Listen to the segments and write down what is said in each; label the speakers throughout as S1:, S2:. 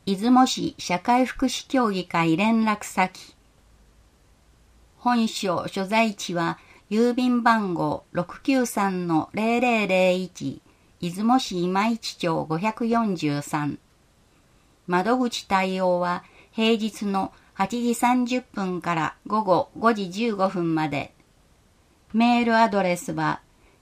S1: 出雲市社会福祉協議会連絡先。本省所在地は郵便番号 693-0001 出雲市今市町543。窓口対応は平日の8時30分から午後5時15分まで。メールアドレスは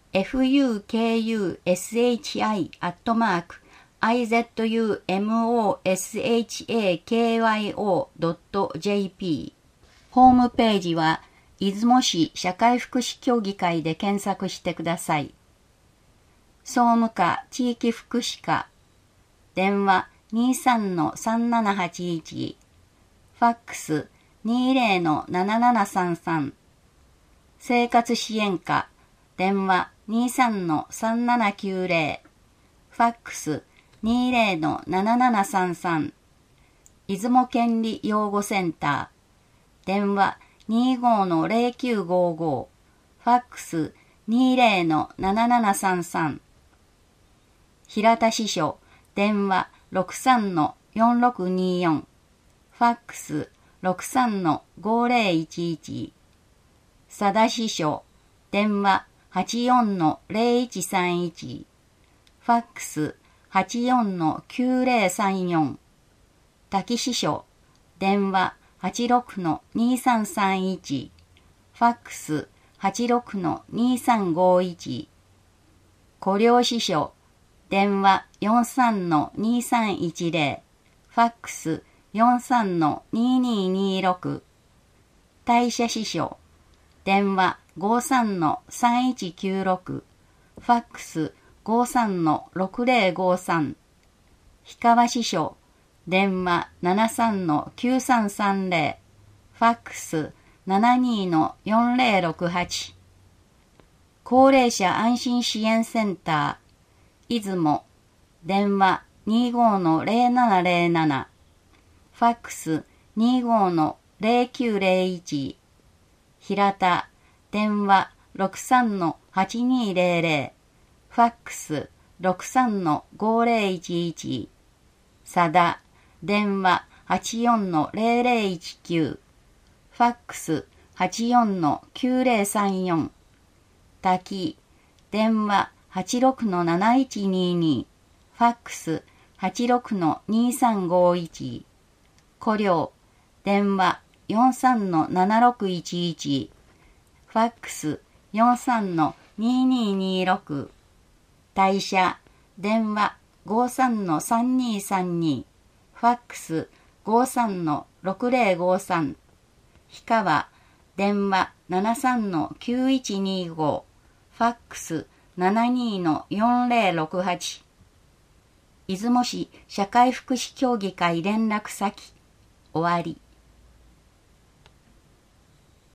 S1: fukushikyo.izumosakyo.jp。ホームページは出雲市社会福祉協議会で検索してください。総務課地域福祉課。電話 23-3781。ファックス 20-7733。生活支援課。電話 23-3790。ファックス 20-7733。出雲権利養護センター。電話 25-0955。ファックス 20-7733。平田支所。電話 63-4624。ファックス 63-5011。佐田支所。電話 84-0131。ファックス 84-9034。滝支所。電話 86-2331。ファックス 86-2351。古領支所。電話 43-2310。ファックス 43-2226。大社支所。電話 53-3196。ファックス 53-6053。氷川支所。電話 73-9330。ファックス 72-4068。高齢者安心支援センター。出雲。電話 25-0707。ファックス 25-0901。平田。電話 63-8200。ファックス 63-5011。佐田。電話 84-0019。ファックス 84-9034。滝。電話 86-7122。ファックス 86-2351。古領。電話 43-7611。ファックス 43-2226。大社。電話 53-3232。ファックス 53-6053。氷川。電話 73-9125。ファックス 72-4068。出雲市社会福祉協議会連絡先。終わり。